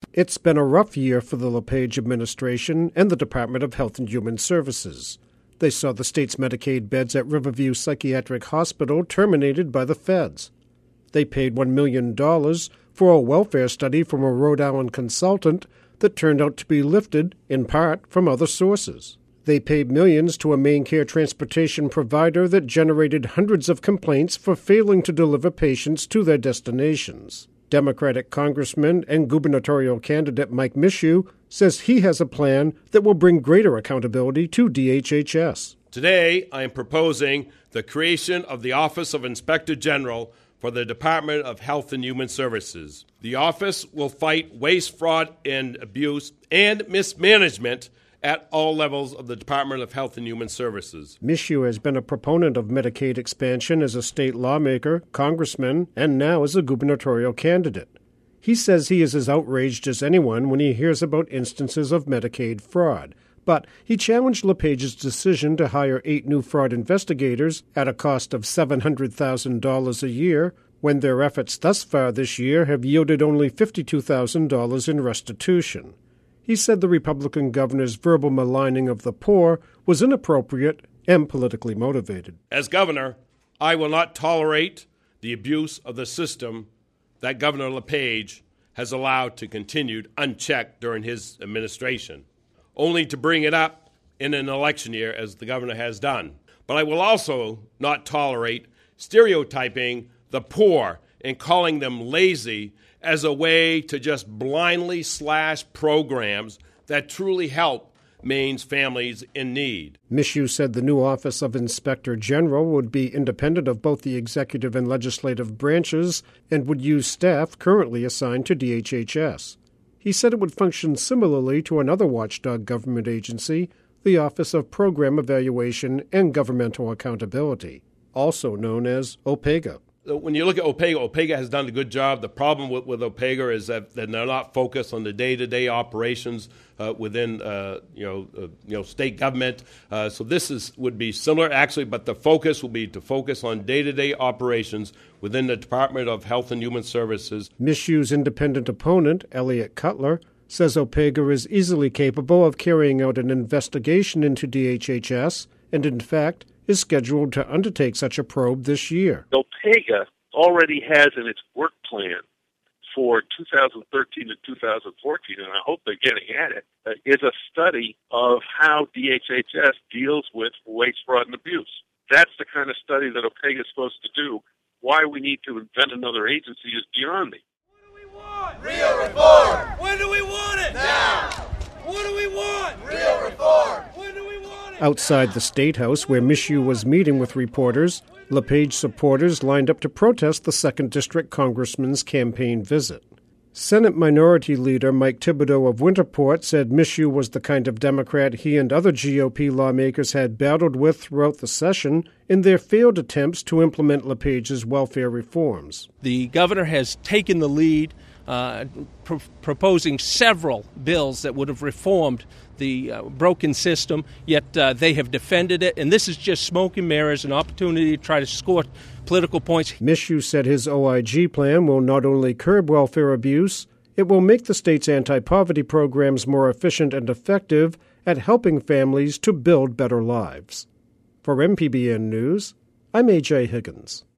It's been a rough year for the LePage administration and the Department of Health and Human Services. They saw the state's Medicaid beds at Riverview Psychiatric Hospital terminated by the feds. They paid $1 million for a welfare study from a Rhode Island consultant that turned out to be lifted, in part, from other sources. They paid millions to a main care transportation provider that generated hundreds of complaints for failing to deliver patients to their destinations. Democratic Congressman and gubernatorial candidate Mike Mishu says he has a plan that will bring greater accountability to DHHS. Today, I am proposing the creation of the Office of Inspector General for the Department of Health and Human Services. The office will fight waste, fraud, and abuse and mismanagement at all levels of the Department of Health and Human Services. Mishu has been a proponent of Medicaid expansion as a state lawmaker, congressman, and now as a gubernatorial candidate. He says he is as outraged as anyone when he hears about instances of Medicaid fraud. But he challenged LePage's decision to hire 8 new fraud investigators at a cost of $700,000 a year, when their efforts thus far this year have yielded only $52,000 in restitution. He said the Republican governor's verbal maligning of the poor was inappropriate and politically motivated. As governor, I will not tolerate the abuse of the system that Governor LePage has allowed to continue unchecked during his administration, only to bring it up in an election year as the governor has done. But I will also not tolerate stereotyping the poor and calling them lazy as a way to just blindly slash programs that truly help Maine's families in need. Mishu said the new Office of Inspector General would be independent of both the executive and legislative branches and would use staff currently assigned to DHHS. He said it would function similarly to another watchdog government agency, the Office of Program Evaluation and Governmental Accountability, also known as OPEGA. When you look at OPEGA has done a good job. The problem with OPEGA is that they're not focused on the day-to-day operations within state government. So this would be similar, actually, but the focus will be to focus on day-to-day operations within the Department of Health and Human Services. Mishu's independent opponent, Elliot Cutler, says OPEGA is easily capable of carrying out an investigation into DHHS and, in fact, is scheduled to undertake such a probe this year. OPEGA already has in its work plan for 2013 to 2014, and I hope they're getting at it, is a study of how DHHS deals with waste, fraud, and abuse. That's the kind of study that OPEGA is supposed to do. Why we need to invent another agency is beyond me. What do we want? Real reform! When do we want it? Now! What do we want? Real reform! When do we want it? Outside the State House, where Mishu was meeting with reporters, LePage supporters lined up to protest the 2nd District Congressman's campaign visit. Senate Minority Leader Mike Thibodeau of Winterport said Mishu was the kind of Democrat he and other GOP lawmakers had battled with throughout the session in their failed attempts to implement LePage's welfare reforms. The governor has taken the lead, proposing several bills that would have reformed the broken system, yet they have defended it. And this is just smoke and mirrors, an opportunity to try to score political points. Mishu said his OIG plan will not only curb welfare abuse, it will make the state's anti-poverty programs more efficient and effective at helping families to build better lives. For MPBN News, I'm A.J. Higgins.